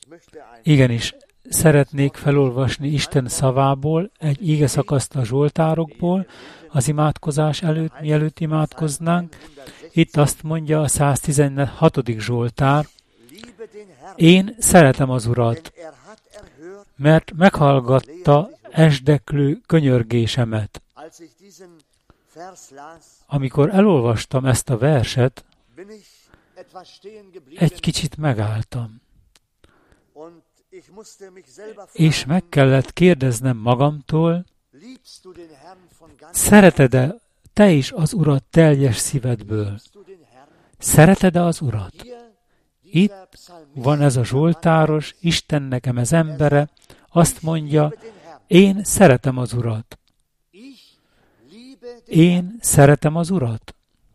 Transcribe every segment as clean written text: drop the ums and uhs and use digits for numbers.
Igenis, szeretnék felolvasni Isten szavából egy igeszakaszt a Zsoltárokból az imádkozás előtt, mielőtt imádkoznánk. Itt azt mondja a 116. Zsoltár: én szeretem az Urat, mert meghallgatta esdeklő könyörgésemet. Amikor elolvastam ezt a verset, egy kicsit megálltam. És meg kellett kérdeznem magamtól, szereted-e te is az Urat teljes szívedből? Szereted-e az Urat? Itt van ez a zsoltáros, Isten nekem ez embere, azt mondja, én szeretem az Urat. Én szeretem az Urat.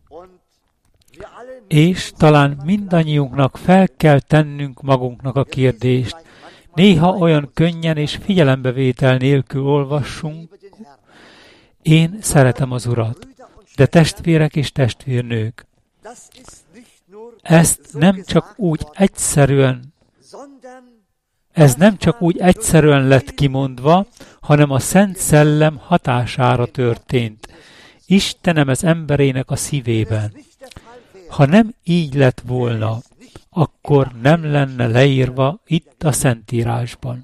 És talán mindannyiunknak fel kell tennünk magunknak a kérdést. Néha olyan könnyen és figyelembevétel nélkül olvassunk, én szeretem az Urat. De testvérek és testvérnők, ez nem csak úgy egyszerűen lett kimondva, hanem a Szent Szellem hatására történt. Istenem ez emberének a szívében. Ha nem így lett volna, akkor nem lenne leírva itt a Szentírásban.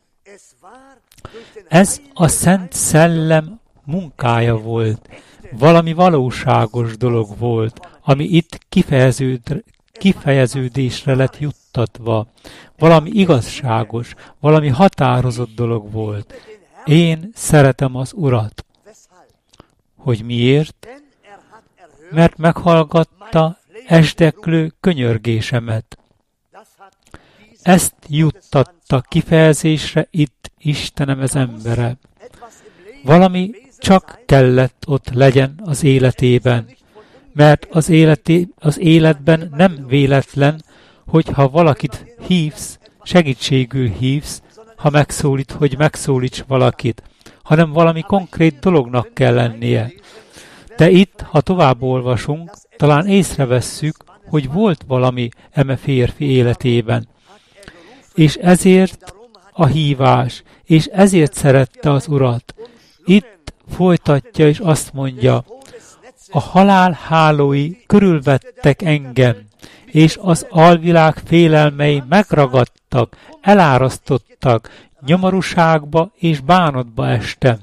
Ez a Szent Szellem munkája volt, valami valóságos dolog volt, ami itt kifejeződésre lett juttatva, valami igazságos, valami határozott dolog volt. Én szeretem az Urat. Hogy miért? Mert meghallgatta esdeklő könyörgésemet. Ezt juttatta kifejezésre itt Istenem az embere. Valami csak kellett ott legyen az életében, mert az életben nem véletlen, hogyha valakit hívsz, segítségül hívsz, ha megszólít, hogy megszólíts valakit, hanem valami konkrét dolognak kell lennie. De itt, ha tovább olvasunk, talán észrevesszük, hogy volt valami eme férfi életében. És ezért a hívás, és ezért szerette az Urat. Itt folytatja, és azt mondja, a halál hálói körülvettek engem, és az alvilág félelmei megragadtak, elárasztottak, nyomorúságba és bánatba estem.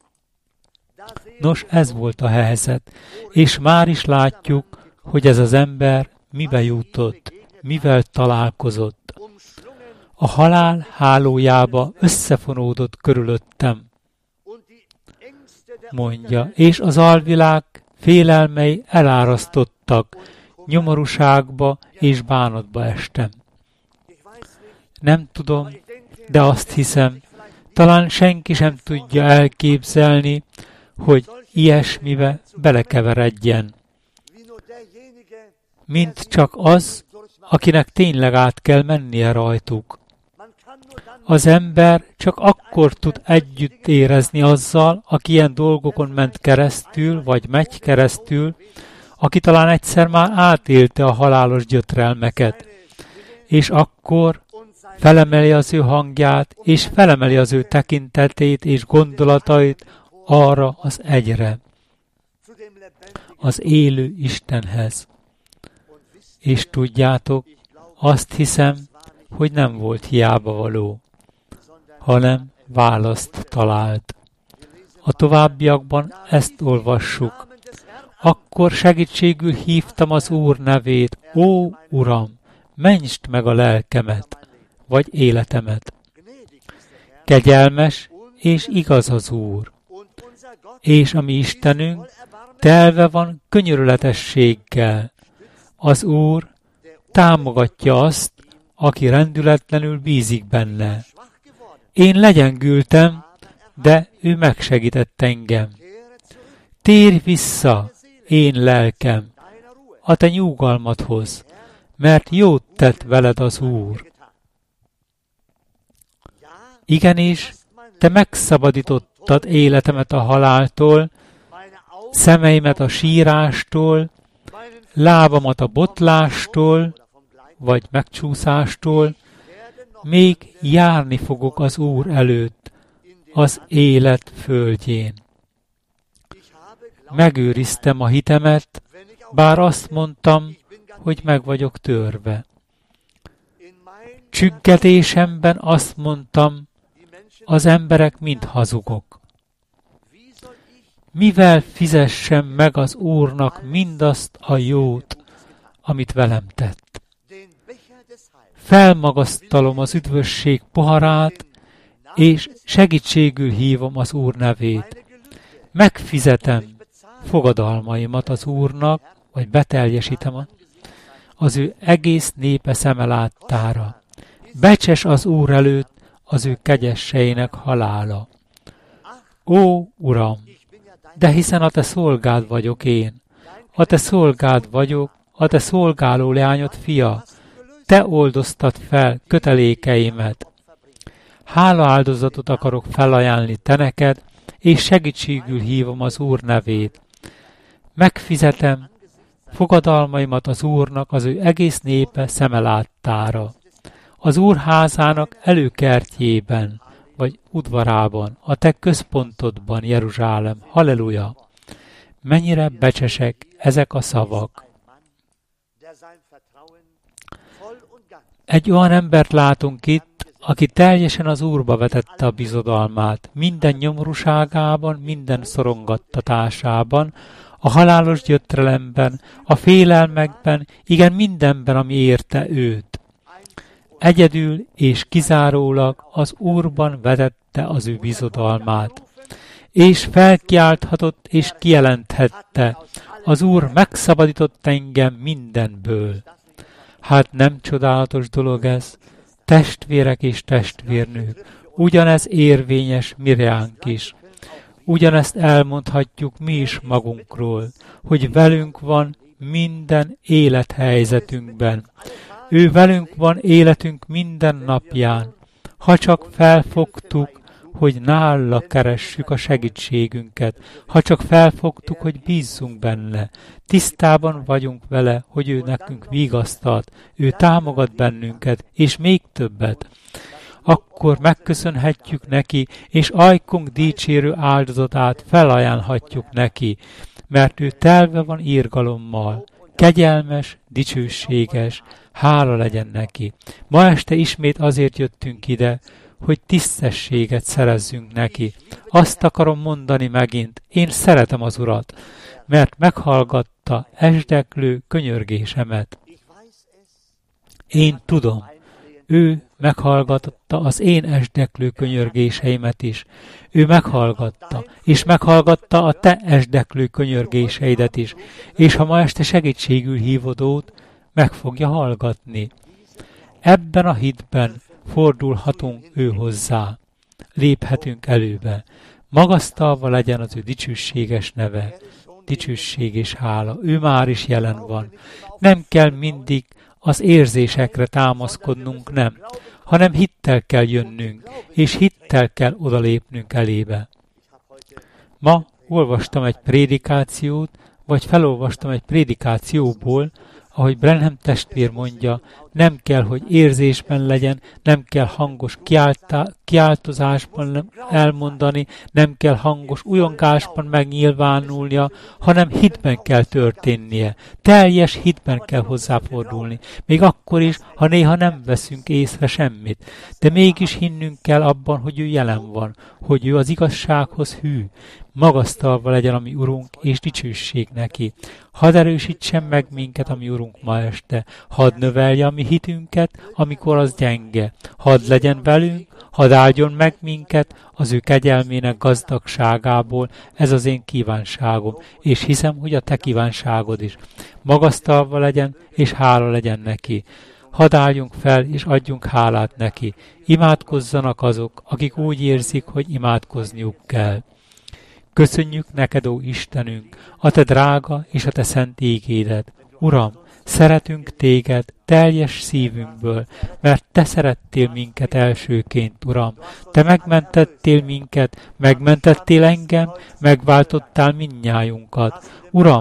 Nos, ez volt a helyzet, és már is látjuk, hogy ez az ember mibe jutott, mivel találkozott. A halál hálójába összefonódott körülöttem, mondja, és az alvilág félelmei elárasztottak, nyomorúságba és bánatba estem. Nem tudom, de azt hiszem, talán senki sem tudja elképzelni, hogy ilyesmibe belekeveredjen. Mint csak az, akinek tényleg át kell mennie rajtuk. Az ember csak akkor tud együtt érezni azzal, aki ilyen dolgokon ment keresztül, vagy megy keresztül, aki talán egyszer már átélte a halálos gyötrelmeket. És akkor felemeli az ő hangját, és felemeli az ő tekintetét és gondolatait arra az egyre, az élő Istenhez. És tudjátok, azt hiszem, hogy nem volt hiába való, hanem választ talált. A továbbiakban ezt olvassuk. Akkor segítségül hívtam az Úr nevét, ó Uram, mentsd meg a lelkemet, vagy életemet. Kegyelmes és igaz az Úr, és a mi Istenünk telve van könyörületességgel. Az Úr támogatja azt, aki rendületlenül bízik benne. Én legyengültem, de ő megsegített engem. Térj vissza, én lelkem, a te nyugalmadhoz, mert jót tett veled az Úr. Igenis, te megszabadítottad életemet a haláltól, szemeimet a sírástól, lábamat a botlástól, vagy megcsúszástól, még járni fogok az Úr előtt, az élet földjén. Megőriztem a hitemet, bár azt mondtam, hogy meg vagyok törve. Csüggedésemben azt mondtam, az emberek mind hazugok. Mivel fizessem meg az Úrnak mindazt a jót, amit velem tett? Felmagasztalom az üdvösség poharát, és segítségül hívom az Úr nevét. Megfizetem fogadalmaimat az Úrnak, vagy beteljesítem az ő egész népe szeme láttára. Becses az Úr előtt az ő kegyesseinek halála. Ó, Uram, de hiszen a te szolgád vagyok én, a te szolgád vagyok, a te szolgáló leányod fia, te oldoztad fel kötelékeimet. Hálaáldozatot akarok felajánlni te neked, és segítségül hívom az Úr nevét. Megfizetem fogadalmaimat az Úrnak az ő egész népe szeme láttára. Az Úr házának előkertjében, vagy udvarában, a te központodban, Jeruzsálem. Halleluja! Mennyire becsesek ezek a szavak. Egy olyan embert látunk itt, aki teljesen az Úrba vetette a bizodalmát, minden nyomorúságában, minden szorongattatásában, a halálos gyötrelemben, a félelmekben, igen mindenben, ami érte őt. Egyedül és kizárólag az Úrban vetette az ő bizodalmát, és felkiálthatott és kijelenthette, az Úr megszabadított engem mindenből. Hát nem csodálatos dolog ez, testvérek és testvérnők, ugyanez érvényes miránk is. Ugyanezt elmondhatjuk mi is magunkról, hogy velünk van minden élethelyzetünkben. Ő velünk van életünk minden napján, ha csak felfogtuk, hogy nála keressük a segítségünket, ha csak felfogtuk, hogy bízzunk benne. Tisztában vagyunk vele, hogy ő nekünk vigasztalt, ő támogat bennünket, és még többet. Akkor megköszönhetjük neki, és ajkunk dicsérő áldozatát felajánlhatjuk neki, mert ő telve van irgalommal, kegyelmes, dicsőséges, hála legyen neki. Ma este ismét azért jöttünk ide, hogy tisztességet szerezzünk neki. Azt akarom mondani megint, én szeretem az Urat, mert meghallgatta esdeklő könyörgésemet. Én tudom, ő meghallgatta az én esdeklő könyörgéseimet is. Ő meghallgatta, és meghallgatta a te esdeklő könyörgéseidet is. És ha ma este segítségül hívod őt, meg fogja hallgatni. Ebben a hitben fordulhatunk ő hozzá. Léphetünk előbe. Magasztalva legyen az ő dicsőséges neve. Dicsőség és hála. Ő már is jelen van. Nem kell mindig az érzésekre támaszkodnunk, nem, hanem hittel kell jönnünk, és hittel kell odalépnünk elébe. Ma olvastam egy prédikációt, vagy felolvastam egy prédikációból, ahogy Branham testvér mondja, nem kell, hogy érzésben legyen, nem kell hangos kiáltozásban elmondani, nem kell hangos ujjongásban megnyilvánulnia, hanem hitben kell történnie. Teljes hitben kell hozzáfordulni. Még akkor is, ha néha nem veszünk észre semmit. De mégis hinnünk kell abban, hogy ő jelen van, hogy ő az igazsághoz hű. Magasztalva legyen a mi Urunk, és dicsőség neki. Hadd erősítsen meg minket a mi Urunk ma este. Hadd növelje a mi hitünket, amikor az gyenge. Hadd legyen velünk, hadd áldjon meg minket az ő kegyelmének gazdagságából. Ez az én kívánságom, és hiszem, hogy a te kívánságod is. Magasztalva legyen, és hála legyen neki. Hadd álljunk fel, és adjunk hálát neki. Imádkozzanak azok, akik úgy érzik, hogy imádkozniuk kell. Köszönjük neked, ó Istenünk, a te drága és a te szent ígédet. Uram, szeretünk téged teljes szívünkből, mert te szerettél minket elsőként, Uram. Te megmentettél minket, megmentettél engem, megváltottál mindnyájunkat. Uram,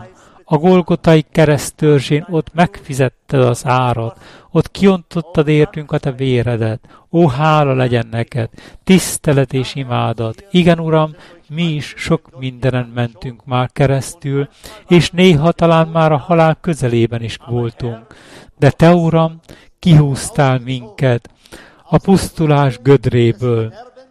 A Golgotai kereszttörzsén ott megfizetted az árat, ott kiontottad értünk a te véredet. Ó, hála legyen neked, tisztelet és imádat. Igen, Uram, mi is sok mindenen mentünk már keresztül, és néha talán már a halál közelében is voltunk. De te, Uram, kihúztál minket a pusztulás gödréből.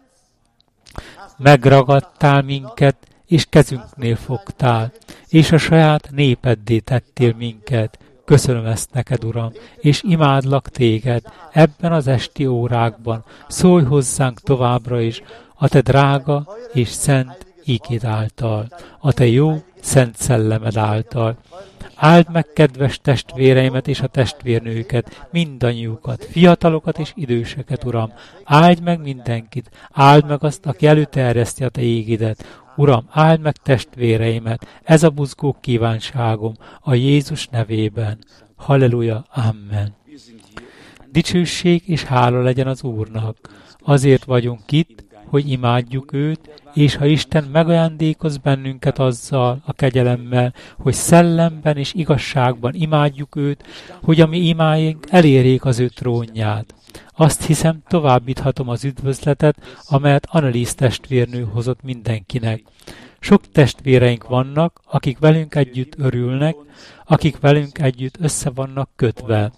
Megragadtál minket, és kezünknél fogtál, és a saját népeddé tettél minket. Köszönöm ezt neked, Uram, és imádlak téged ebben az esti órákban. Szólj hozzánk továbbra is a te drága és szent ígéd által, a te jó, szent szellemed által. Áld meg kedves testvéreimet és a testvérnőket, mindannyiukat, fiatalokat és időseket, Uram. Áld meg mindenkit, áld meg azt, aki előterjeszti a te ígédet. Uram, áld meg testvéreimet, ez a buzgó kívánságom a Jézus nevében. Halleluja, amen. Dicsőség és hála legyen az Úrnak. Azért vagyunk itt, hogy imádjuk őt, és ha Isten megajándékoz bennünket azzal a kegyelemmel, hogy szellemben és igazságban imádjuk őt, hogy a mi imáink elérjék az ő trónját. Azt hiszem, továbbíthatom az üdvözletet, amelyet Annelies testvérnő hozott mindenkinek. Sok testvéreink vannak, akik velünk együtt örülnek, akik velünk együtt össze vannak kötve.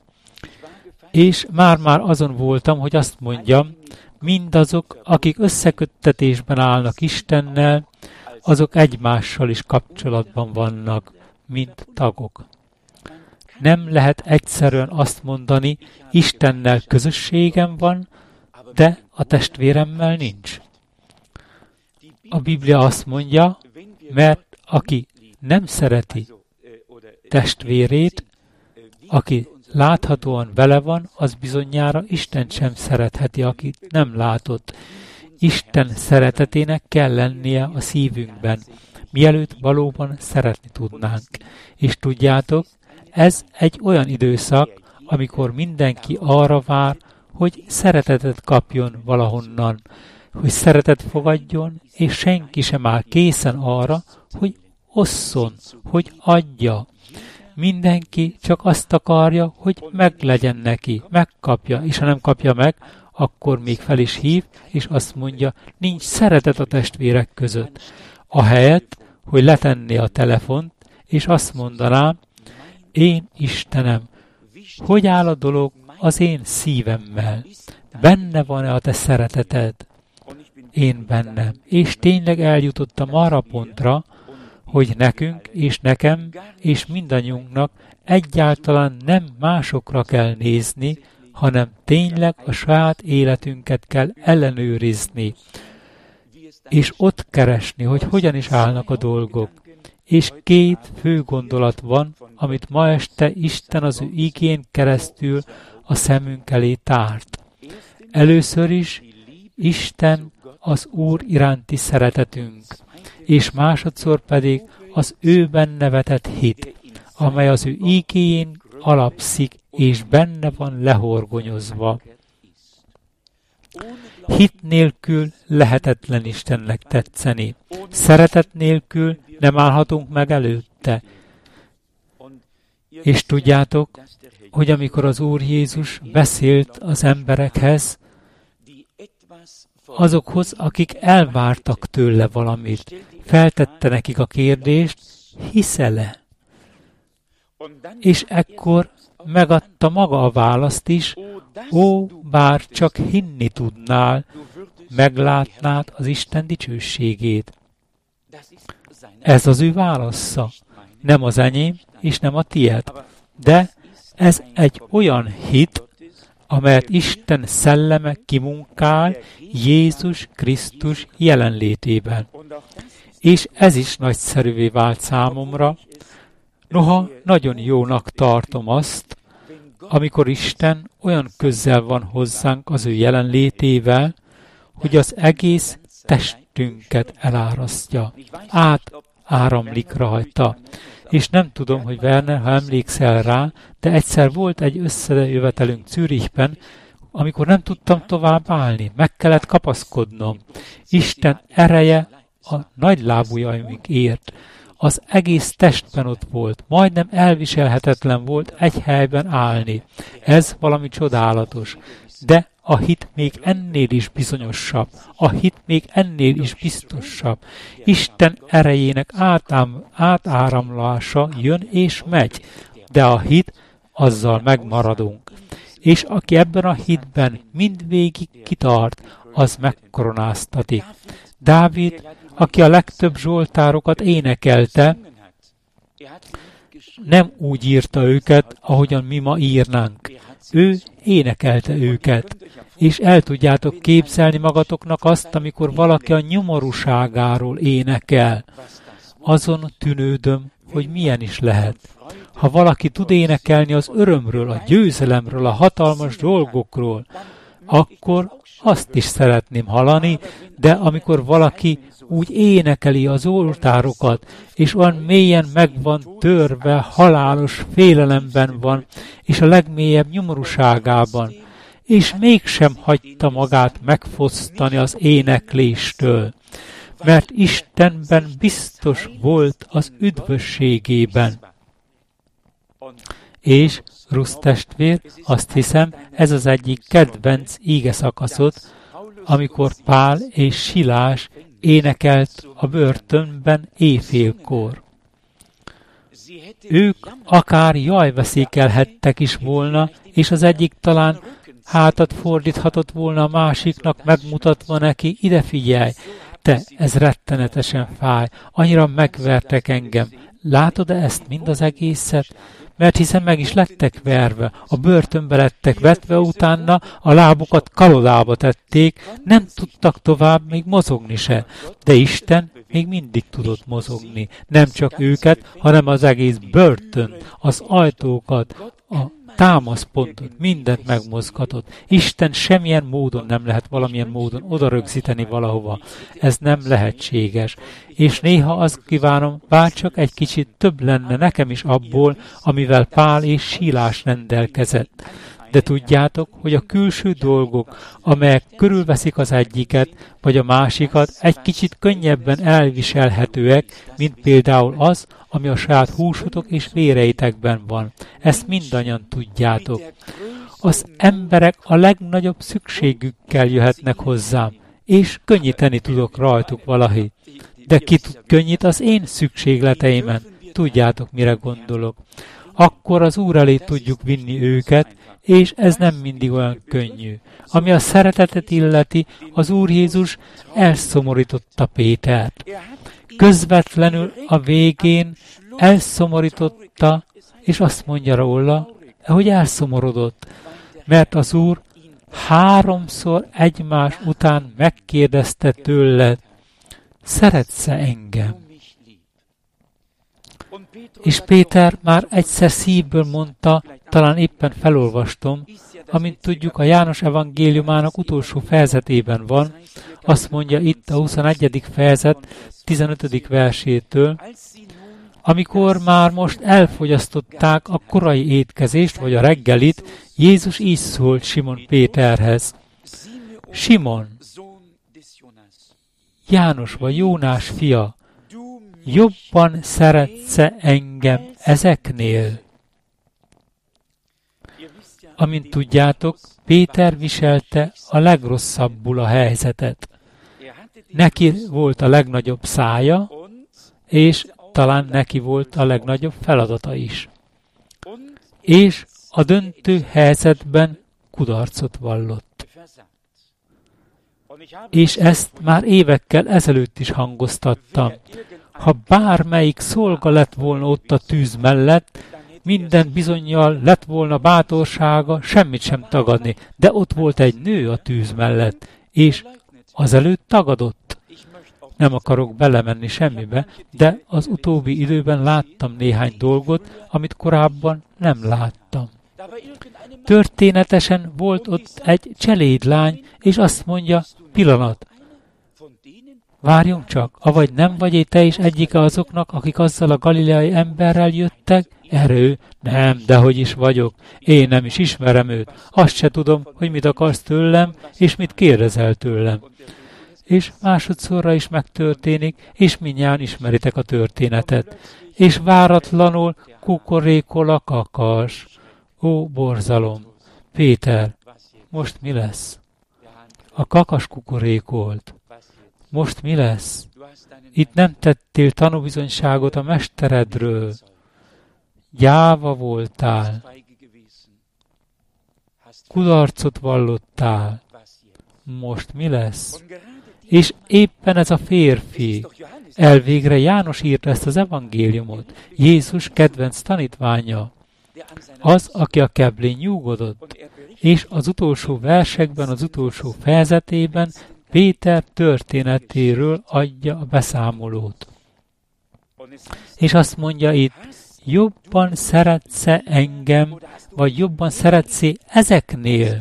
És már azon voltam, hogy azt mondjam, mindazok, akik összeköttetésben állnak Istennel, azok egymással is kapcsolatban vannak, mint tagok. Nem lehet egyszerűen azt mondani, Istennel közösségem van, de a testvéremmel nincs. A Biblia azt mondja, mert aki nem szereti testvérét, aki láthatóan vele van, az bizonyára Isten sem szeretheti, akit nem látott. Isten szeretetének kell lennie a szívünkben, mielőtt valóban szeretni tudnánk. És tudjátok, ez egy olyan időszak, amikor mindenki arra vár, hogy szeretetet kapjon valahonnan, hogy szeretet fogadjon, és senki sem áll készen arra, hogy osszon, hogy adja. Mindenki csak azt akarja, hogy meglegyen neki, megkapja, és ha nem kapja meg, akkor még fel is hív, és azt mondja, nincs szeretet a testvérek között. Ahelyett, hogy letenné a telefont, és azt mondanám, én Istenem, hogy áll a dolog az én szívemmel? Benne van-e a te szereteted? Én bennem. És tényleg eljutottam arra a pontra, hogy nekünk és nekem és mindannyiunknak egyáltalán nem másokra kell nézni, hanem tényleg a saját életünket kell ellenőrizni, és ott keresni, hogy hogyan is állnak a dolgok. És két fő gondolat van, amit ma este Isten az ő igén keresztül a szemünk elé tárt. Először is Isten az Úr iránti szeretetünk, és másodszor pedig az őben nevetett hit, amely az ő ígéjén alapszik, és benne van lehorgonyozva. Hit nélkül lehetetlen Istennek tetszeni. Szeretet nélkül nem állhatunk meg előtte. És tudjátok, hogy amikor az Úr Jézus beszélt az emberekhez, azokhoz, akik elvártak tőle valamit, feltette nekik a kérdést, hiszel-e? És ekkor megadta maga a választ is, ó, bár csak hinni tudnál, meglátnád az Isten dicsőségét. Ez az ő válasza, nem az enyém, és nem a tied, de ez egy olyan hit, amelyet Isten szelleme kimunkál Jézus Krisztus jelenlétében. És ez is nagyszerűvé vált számomra, noha nagyon jónak tartom azt, amikor Isten olyan közel van hozzánk az ő jelenlétével, hogy az egész testünket elárasztja, áramlik rajta. És nem tudom, hogy Werner, ha emlékszel rá, de egyszer volt egy összejövetelünk Zürichben, amikor nem tudtam tovább állni, meg kellett kapaszkodnom. Isten ereje a nagylábújaimig ért. Az egész testben ott volt, majdnem elviselhetetlen volt egy helyben állni. Ez valami csodálatos. De a hit még ennél is bizonyosabb, a hit még ennél is biztosabb. Isten erejének átáramlása jön és megy, de a hit, azzal megmaradunk. És aki ebben a hitben mindvégig kitart, az megkoronáztatik. Dávid, aki a legtöbb zsoltárokat énekelte, nem úgy írta őket, ahogyan mi ma írnánk. Ő énekelte őket, és el tudjátok képzelni magatoknak azt, amikor valaki a nyomorúságáról énekel. Azon tűnődöm, hogy milyen is lehet. Ha valaki tud énekelni az örömről, a győzelemről, a hatalmas dolgokról, akkor azt is szeretném hallani, de amikor valaki úgy énekeli az oltárokat, és olyan mélyen meg van törve, halálos félelemben van, és a legmélyebb nyomorúságában, és mégsem hagyta magát megfosztani az énekléstől, mert Istenben biztos volt az üdvösségében. És Rusz testvér, azt hiszem, ez az egyik kedvenc ígeszakaszod, amikor Pál és Silás énekelt a börtönben éjfélkor. Ők akár jajveszékelhettek is volna, és az egyik talán hátat fordíthatott volna a másiknak, megmutatva neki, ide figyelj, te, ez rettenetesen fáj, annyira megvertek engem. Látod-e ezt mind az egészet? Mert hiszen meg is lettek verve, a börtönbe lettek vetve, utána a lábukat kalodába tették, nem tudtak tovább még mozogni se. De Isten még mindig tudott mozogni. Nem csak őket, hanem az egész börtönt, az ajtókat, a támaszpontot, mindent megmozgatott. Isten semmilyen módon nem lehet valamilyen módon oda rögzíteni valahova. Ez nem lehetséges. És néha azt kívánom, bárcsak egy kicsit több lenne nekem is abból, amivel Pál és Silás rendelkezett. De tudjátok, hogy a külső dolgok, amelyek körülveszik az egyiket, vagy a másikat, egy kicsit könnyebben elviselhetőek, mint például az, ami a saját húsotok és véreitekben van. Ezt mindannyian tudjátok. Az emberek a legnagyobb szükségükkel jöhetnek hozzám, és könnyíteni tudok rajtuk valahogy. De ki tud könnyít az én szükségleteimen? Tudjátok, mire gondolok. Akkor az Úr elé tudjuk vinni őket, és ez nem mindig olyan könnyű. Ami a szeretetet illeti, az Úr Jézus elszomorította Pétert. Közvetlenül a végén elszomorította, és azt mondja róla, hogy elszomorodott, mert az Úr 3-szor egymás után megkérdezte tőle, szeretsz-e engem? És Péter már egyszer szívből mondta, talán éppen felolvastom, amint tudjuk, a János evangéliumának utolsó fejezetében van, azt mondja itt a 21. fejezet 15. versétől, amikor már most elfogyasztották a korai étkezést, vagy a reggelit, Jézus így szólt Simon Péterhez. Simon, János vagy Jónás fia, jobban szeretsz-e engem ezeknél? Amint tudjátok, Péter viselte a legrosszabbul a helyzetet. Neki volt a legnagyobb szája, és talán neki volt a legnagyobb feladata is. És a döntő helyzetben kudarcot vallott. És ezt már évekkel ezelőtt is hangoztattam. Ha bármelyik szolga lett volna ott a tűz mellett, minden bizonnyal lett volna bátorsága semmit sem tagadni, de ott volt egy nő a tűz mellett, és azelőtt tagadott. Nem akarok belemenni semmibe, de az utóbbi időben láttam néhány dolgot, amit korábban nem láttam. Történetesen volt ott egy cselédlány, és azt mondja, pillanat, várjunk csak, avagy nem vagy te is egyike azoknak, akik azzal a galileai emberrel jöttek? Erő, nem, dehogy is vagyok. Én nem is ismerem őt. Azt se tudom, hogy mit akarsz tőlem, és mit kérdezel tőlem. és másodszorra is megtörténik, és mindjárt ismeritek a történetet. És váratlanul kukorékol a kakas. Ó, borzalom! Péter, most mi lesz? A kakas kukorékolt. Most mi lesz? Itt nem tettél tanúbizonyságot a mesteredről. Gyáva voltál. Kudarcot vallottál. Most mi lesz? És éppen ez a férfi, elvégre János írta ezt az evangéliumot, Jézus kedvenc tanítványa, az, aki a keblén nyugodott, és az utolsó versekben, az utolsó fejezetében Péter történetéről adja a beszámolót. És azt mondja itt, jobban szeretsz-e engem, vagy jobban szeretsz-e ezeknél?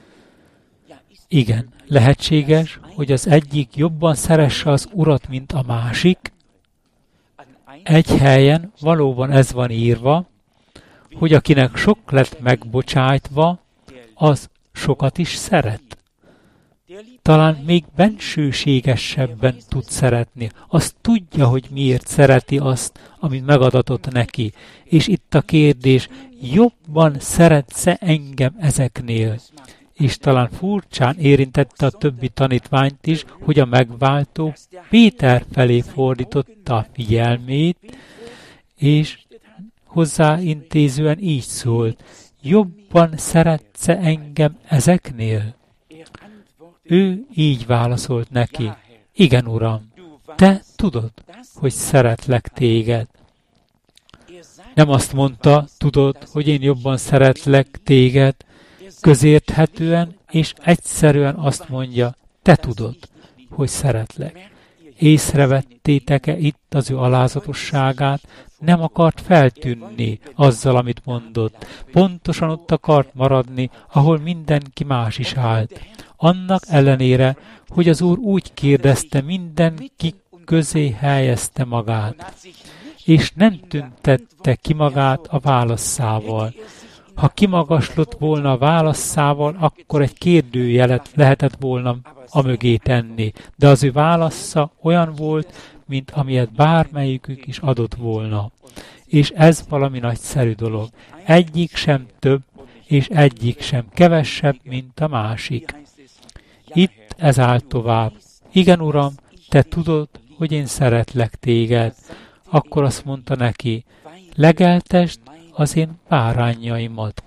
Igen, lehetséges, hogy az egyik jobban szeresse az Urat, mint a másik. Egy helyen valóban ez van írva, hogy akinek sok lett megbocsájtva, az sokat is szeret. Talán még bensőségesebben tud szeretni. Azt tudja, hogy miért szereti azt, amit megadatott neki. És itt a kérdés, jobban szeretsz-e engem ezeknél? És talán furcsán érintette a többi tanítványt is, hogy a megváltó Péter felé fordította a figyelmét, és hozzáintézően így szólt, jobban szeretsz-e engem ezeknél? Ő így válaszolt neki, igen, Uram, te tudod, hogy szeretlek téged. Nem azt mondta, tudod, hogy én jobban szeretlek téged, közérthetően és egyszerűen azt mondja, te tudod, hogy szeretlek. Észrevettétek-e itt az ő alázatosságát? Nem akart feltűnni azzal, amit mondott. Pontosan ott akart maradni, ahol mindenki más is állt. Annak ellenére, hogy az Úr úgy kérdezte, mindenki közé helyezte magát, és nem tüntette ki magát a válaszával. Ha kimagaslott volna a válaszával, akkor egy kérdőjelet lehetett volna amögé tenni, de az ő válasza olyan volt, mint amilyet bármelyikük is adott volna. És ez valami nagyszerű dolog. Egyik sem több, és egyik sem kevesebb, mint a másik. Itt ez áll tovább. Igen, Uram, te tudod, hogy én szeretlek téged. Akkor azt mondta neki, legeltesd az én bárányaimat.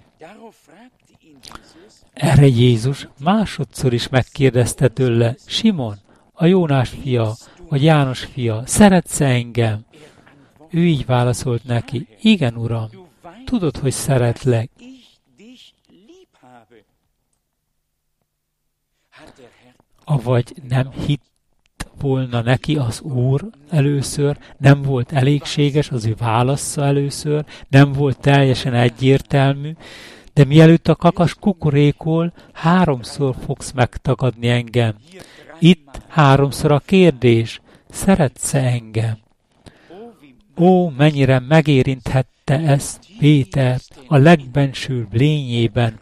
Erre Jézus másodszor is megkérdezte tőle, Simon, a Jónás fia, vagy János fia, szeretsz engem? Ő így válaszolt neki, igen, Uram, tudod, hogy szeretlek. Avagy nem hitt volna neki az Úr először, nem volt elégséges az ő válasza először, nem volt teljesen egyértelmű, de mielőtt a kakas kukorékol, 3-szor fogsz megtagadni engem. Itt 3-szor a kérdés, szeretsz-e engem? Ó, mennyire megérinthette ezt Pétert a legbensőbb lényében.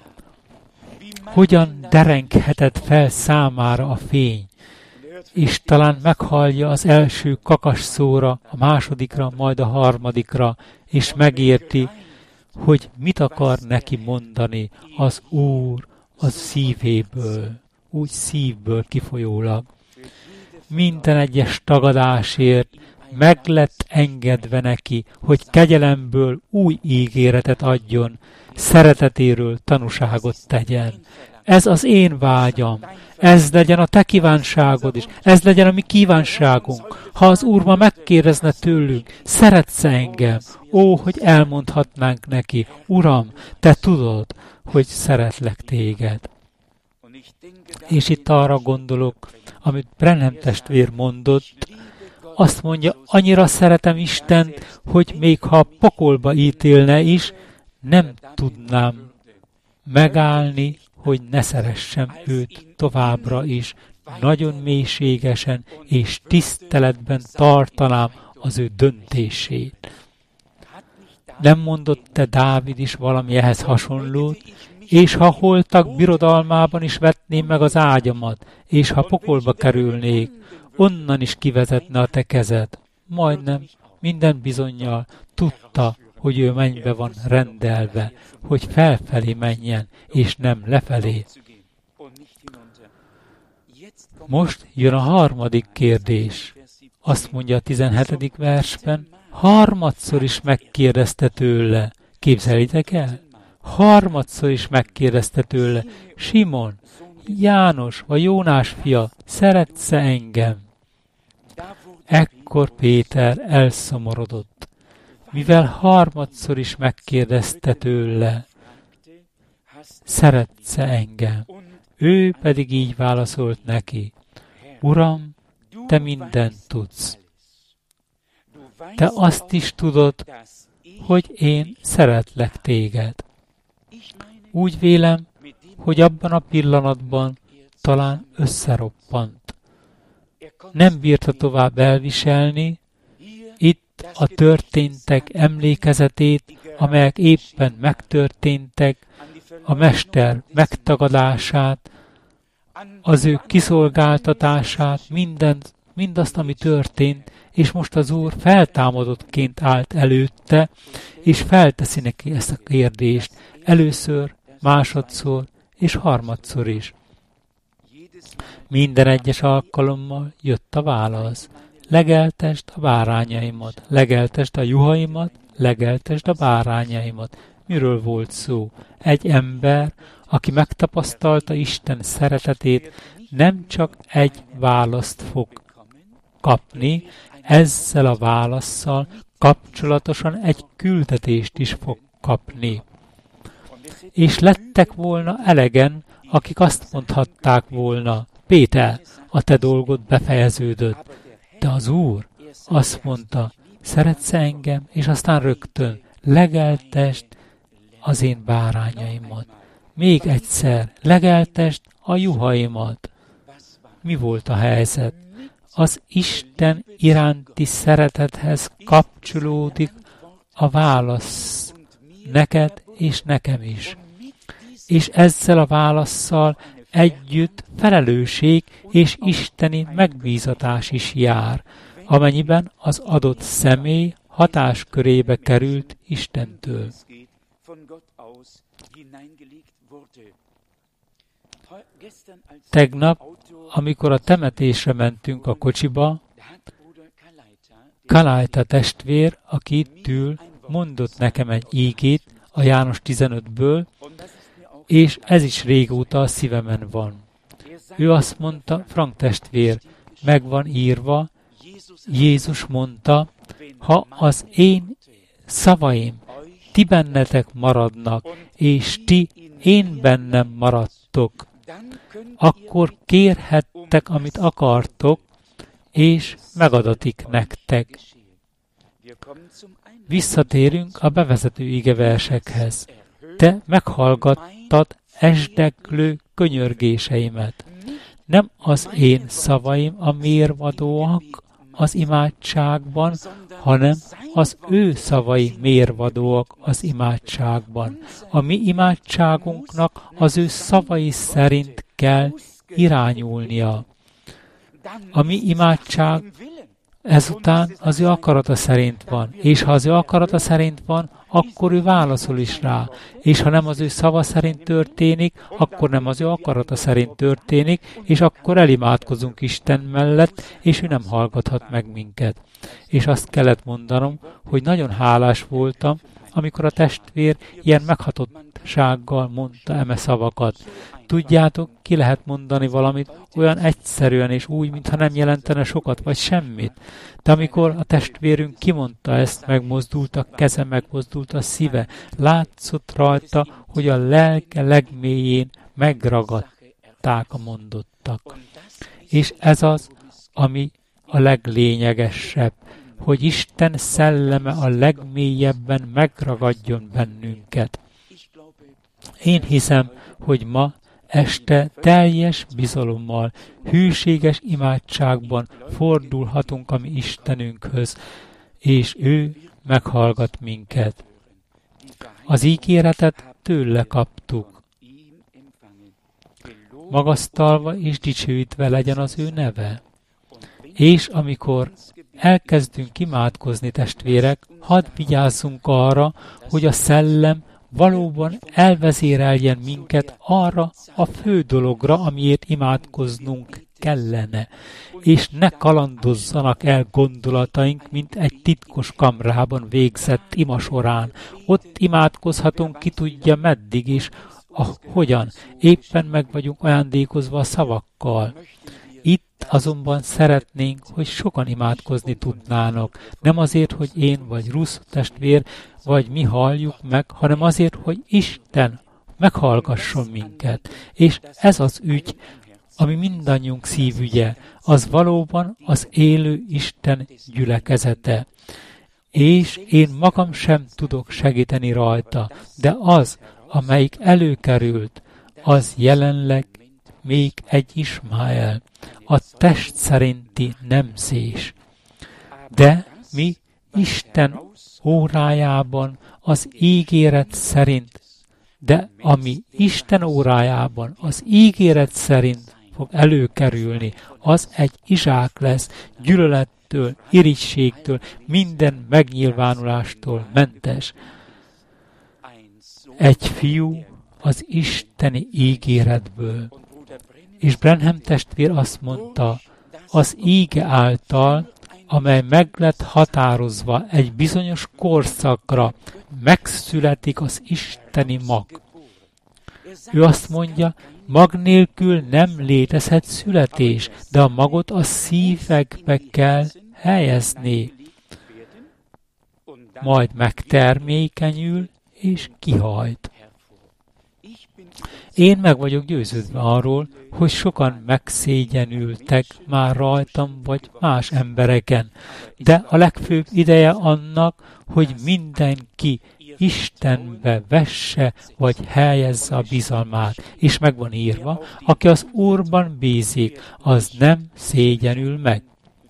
Hogyan derenghetett fel számára a fény, és talán meghallja az első kakas szóra, a másodikra, majd a harmadikra, és megérti, hogy mit akar neki mondani az Úr a szívéből, úgy szívből kifolyólag. Minden egyes tagadásért meg lett engedve neki, hogy kegyelemből új ígéretet adjon, szeretetéről tanúságot tegyen. Ez az én vágyam, ez legyen a te kívánságod is, ez legyen a mi kívánságunk. Ha az Úr ma megkérdezne tőlünk, szeretsz engem? Ó, hogy elmondhatnánk neki, Uram, te tudod, hogy szeretlek téged. És itt arra gondolok, amit Branham testvér mondott, azt mondja, annyira szeretem Istent, hogy még ha a pokolba ítélne is, nem tudnám megállni, hogy ne szeressem őt továbbra is. Nagyon mélységesen és tiszteletben tartanám az ő döntését. Nem mondott-e Dávid is valami ehhez hasonlót? és ha holtak birodalmában is vetném meg az ágyamat, és ha pokolba kerülnék, onnan is kivezetne a te kezed. Majdnem minden bizonnyal tudta, hogy ő mennybe van rendelve, hogy felfelé menjen, és nem lefelé. Most jön a harmadik kérdés. Azt mondja a 17. versben, harmadszor is megkérdezte tőle. Képzelitek el? Harmadszor is megkérdezte tőle. Simon, János vagy Jónás fia, szeretsz-e engem? Ekkor Péter elszomorodott, mivel harmadszor is megkérdezte tőle, szeretsz-e engem? Ő pedig így válaszolt neki, Uram, te mindent tudsz. Te azt is tudod, hogy én szeretlek téged. Úgy vélem, hogy abban a pillanatban talán összeroppant. Nem bírta tovább elviselni, itt a történtek emlékezetét, amelyek éppen megtörténtek, a mester megtagadását, az ő kiszolgáltatását, mindazt, ami történt, és most az Úr feltámadottként állt előtte, és felteszi neki ezt a kérdést először, másodszor és harmadszor is. Minden egyes alkalommal jött a válasz. Legeltesd a bárányaimat, legeltesd a juhaimat, legeltesd a bárányaimat. Miről volt szó? Egy ember, aki megtapasztalta Isten szeretetét, nem csak egy választ fog kapni, ezzel a válasszal kapcsolatosan egy küldetést is fog kapni. És lettek volna elegen, akik azt mondhatták volna, Péter, a te dolgod befejeződött. De az Úr azt mondta, szeretsz engem, és aztán rögtön legeltesd az én bárányaimat. Még egyszer, legeltesd a juhaimat. Mi volt a helyzet? Az Isten iránti szeretethez kapcsolódik a válasz neked és nekem is. És ezzel a válasszal együtt felelősség és isteni megbízatás is jár, amennyiben az adott személy hatáskörébe került Istentől. Tegnap, amikor a temetésre mentünk a kocsiba, Kalajta testvér, aki itt ül, mondott nekem egy ígét a János 15-ből, és ez is régóta a szívemen van. Ő azt mondta, Frank testvér, meg van írva, Jézus mondta, ha az én szavaim ti bennetek maradnak, és ti én bennem maradtok, akkor kérhettek, amit akartok, és megadatik nektek. Visszatérünk a bevezető igeversekhez. Te meghallgattad esdeklő könyörgéseimet. Nem az én szavaim a mérvadóak az imádságban, hanem az ő szavai mérvadóak az imádságban. A mi imádságunknak az ő szavai szerint kell irányulnia. A mi imádság ezután az ő akarata szerint van, és ha az ő akarata szerint van, akkor ő válaszol is rá, és ha nem az ő szava szerint történik, akkor nem az ő akarata szerint történik, és akkor elimádkozunk Isten mellett, és ő nem hallgathat meg minket. És azt kellett mondanom, hogy nagyon hálás voltam, amikor a testvér ilyen meghatottsággal mondta eme szavakat. Tudjátok, ki lehet mondani valamit olyan egyszerűen és úgy, mintha nem jelentene sokat vagy semmit. De amikor a testvérünk kimondta ezt, megmozdult a keze, megmozdult a szíve, látszott rajta, hogy a lelke legmélyén megragadták a mondottak. És ez az, ami a leglényegesebb, hogy Isten szelleme a legmélyebben megragadjon bennünket. Én hiszem, hogy ma este teljes bizalommal, hűséges imádságban fordulhatunk a mi Istenünkhöz, és ő meghallgat minket. Az ígéretet tőle kaptuk. magasztalva és dicsőítve legyen az ő neve. És amikor elkezdünk imádkozni, testvérek, hadd vigyázzunk arra, hogy a szellem valóban elvezéreljen minket arra a fő dologra, amiért imádkoznunk kellene, és ne kalandozzanak el gondolataink, mint egy titkos kamrában végzett ima során. Ott imádkozhatunk ki tudja meddig is, hogyan, éppen meg vagyunk ajándékozva a szavakkal. Itt azonban szeretnénk, hogy sokan imádkozni tudnának. Nem azért, hogy én vagy Rusz testvér, vagy mi halljuk meg, hanem azért, hogy Isten meghallgasson minket. És ez az ügy, ami mindannyiunk szívügye, az valóban az élő Isten gyülekezete. És én magam sem tudok segíteni rajta, de az, amelyik előkerült, az jelenleg még egy Ismáel, a test szerinti nemzés. De mi Isten órájában az ígéret szerint, ami Isten órájában az ígéret szerint fog előkerülni, az egy Izsák lesz, gyűlölettől, irigységtől, minden megnyilvánulástól mentes. Egy fiú az isteni ígéretből. És Branham testvér azt mondta, az íge által, amely meg lett határozva egy bizonyos korszakra, megszületik az isteni mag. Ő azt mondja, mag nélkül nem létezhet születés, de a magot a szívekbe kell helyezni. Majd megtermékenyül és kihajt. Én meg vagyok győződve arról, hogy sokan megszégyenültek már rajtam vagy más embereken, de a legfőbb ideje annak, hogy mindenki Istenbe vesse vagy helyezze a bizalmát, és meg van írva, aki az Úrban bízik, az nem szégyenül meg.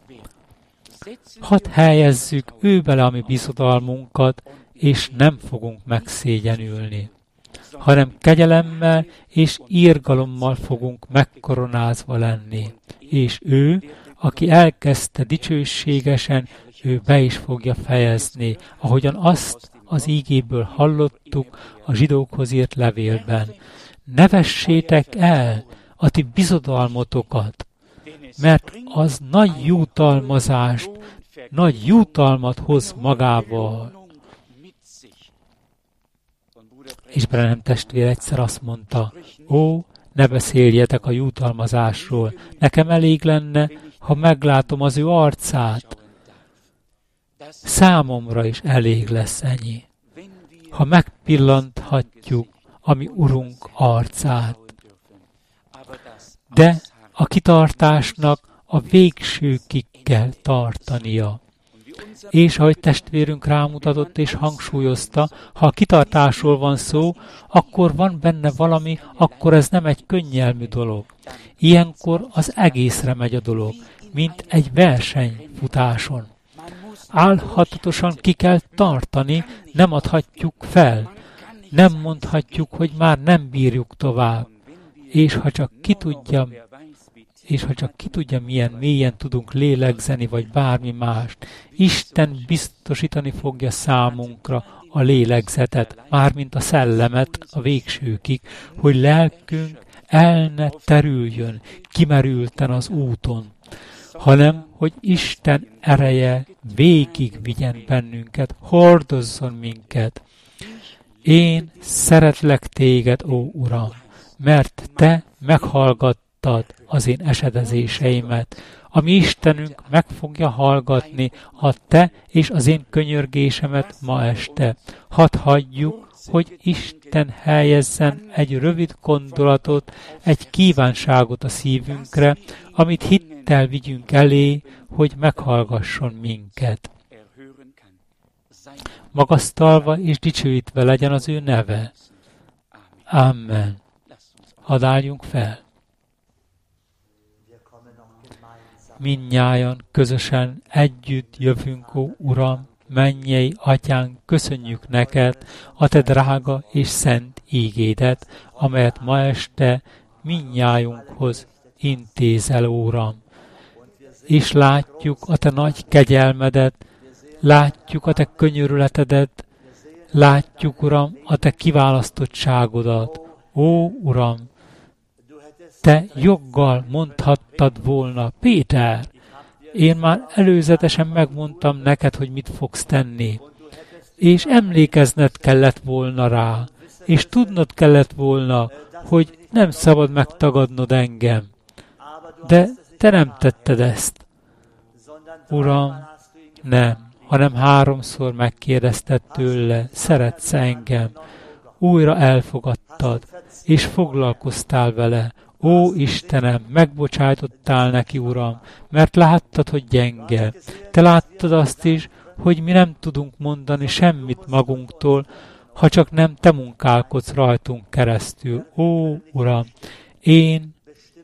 Hadd helyezzük ő bele a mi bizodalmunkat, és nem fogunk megszégyenülni, hanem kegyelemmel és irgalommal fogunk megkoronázva lenni. És ő, aki elkezdte dicsőségesen, ő be is fogja fejezni, ahogyan azt az ígéből hallottuk a zsidókhoz írt levélben. Ne vessétek el a ti bizodalmotokat, mert az nagy jutalmazást, nagy jutalmat hoz magával. És Branham testvér egyszer azt mondta, ne beszéljetek a jutalmazásról, nekem elég lenne, ha meglátom az ő arcát. Számomra is elég lesz ennyi, ha megpillanthatjuk a mi Urunk arcát. De a kitartásnak a végsőkig kell tartania. És ahogy testvérünk rámutatott és hangsúlyozta, ha a kitartásról van szó, akkor van benne valami, akkor ez nem egy könnyelmű dolog. Ilyenkor az egészre megy a dolog, mint egy versenyfutáson. Álhatatosan ki kell tartani, nem adhatjuk fel, nem mondhatjuk, hogy már nem bírjuk tovább. És ha csak ki tudja, milyen mélyen tudunk lélegzeni, vagy bármi mást, Isten biztosítani fogja számunkra a lélegzetet, mármint a szellemet a végsőkig, hogy lelkünk el ne terüljön kimerülten az úton, hanem, hogy Isten ereje végig vigyen bennünket, hordozzon minket. Én szeretlek téged, ó Uram, mert te meghallgattad az én esedezéseimet. A mi Istenünk meg fogja hallgatni a te és az én könyörgésemet ma este. Hadd hagyjuk, hogy Isten helyezzen egy rövid gondolatot, egy kívánságot a szívünkre, amit hittel vigyünk elé, hogy meghallgasson minket. Magasztalva és dicsőítve legyen az ő neve. Amen. Hadd álljunk fel. Mindnyájan közösen együtt jövünk, ó Uram, mennyei Atyánk, köszönjük neked a te drága és szent ígédet, amelyet ma este mindnyájunkhoz intézel, Uram. És látjuk a Te nagy kegyelmedet, látjuk a Te könyörületedet, látjuk, Uram, a Te kiválasztottságodat. Ó, Uram, Te joggal mondhattad volna, Péter, én már előzetesen megmondtam neked, hogy mit fogsz tenni. És emlékezned kellett volna rá, és tudnod kellett volna, hogy nem szabad megtagadnod engem. De Te nem tetted ezt. Uram, nem, hanem 3-szor megkérdezted tőle, szeretsz engem. Újra elfogadtad, és foglalkoztál vele. Ó, Istenem, megbocsájtottál neki, Uram, mert láttad, hogy gyenge. Te láttad azt is, hogy mi nem tudunk mondani semmit magunktól, ha csak nem Te munkálkodsz rajtunk keresztül. Ó, Uram, én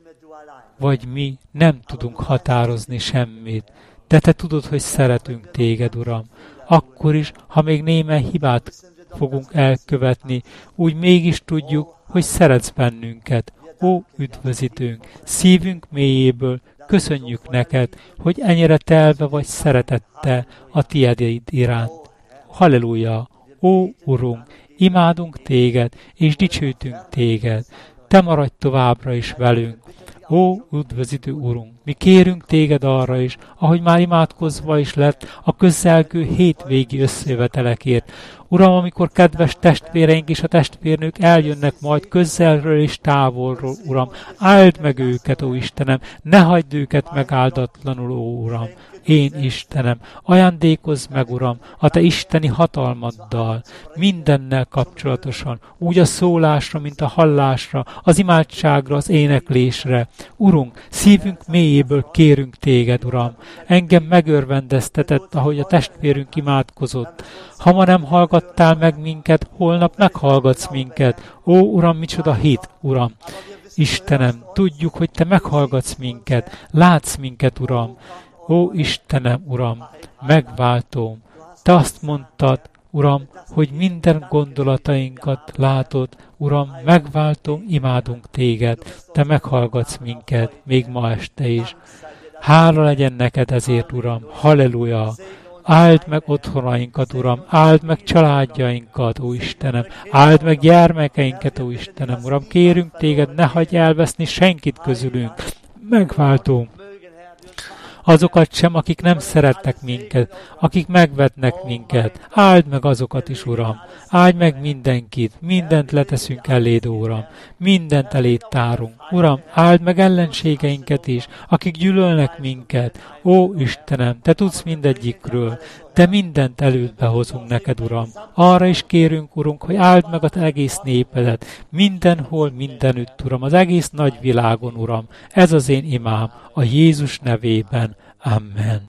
vagy mi nem tudunk határozni semmit, de Te tudod, hogy szeretünk Téged, Uram. Akkor is, ha még némely hibát fogunk elkövetni, úgy mégis tudjuk, hogy szeretsz bennünket. Ó, üdvözítőnk, szívünk mélyéből köszönjük neked, hogy ennyire telve vagy szeretettel a Tiéd iránt. Halleluja! Ó, Urunk, imádunk Téged, és dicsőtünk Téged. Te maradj továbbra is velünk. Ó, üdvözítő Urunk, mi kérünk Téged arra is, ahogy már imádkozva is lett a közelgő hétvégi összejövetelekért. Uram, amikor kedves testvéreink és a testvérnők eljönnek majd közelről és távolról, Uram, áld meg őket, ó Istenem, ne hagyd őket megáldatlanul, ó Uram. Én, Istenem, ajándékozz meg, Uram, a Te isteni hatalmaddal, mindennel kapcsolatosan, úgy a szólásra, mint a hallásra, az imádságra, az éneklésre. Urunk, szívünk mélyéből kérünk Téged, Uram. Engem megörvendeztetett, ahogy a testvérünk imádkozott. Ha ma nem hallgattál meg minket, holnap meghallgatsz minket. Ó, Uram, micsoda hit, Uram! Istenem, tudjuk, hogy Te meghallgatsz minket, látsz minket, Uram. Ó, Istenem, Uram, megváltom. Te azt mondtad, Uram, hogy minden gondolatainkat látod. Uram, megváltom, imádunk Téged. Te meghallgatsz minket, még ma este is. Hála legyen neked ezért, Uram. Halleluja! Áld meg otthonainkat, Uram, áld meg családjainkat, ó Istenem, áld meg gyermekeinket, ó Istenem, Uram, kérünk Téged, ne hagyj elveszni senkit közülünk. Megváltom azokat sem, akik nem szeretnek minket, akik megvetnek minket. Áld meg azokat is, Uram. Áld meg mindenkit, mindent leteszünk eléd, Uram. Mindent eléd tárunk. Uram, áld meg ellenségeinket is, akik gyűlölnek minket. Ó, Istenem, Te tudsz mindegyikről, de mindent elődbe hozunk neked, Uram. Arra is kérünk, Urunk, hogy áld meg a Te egész népedet, mindenhol, mindenütt, Uram, az egész nagy világon, Uram. Ez az én imám, a Jézus nevében. Amen.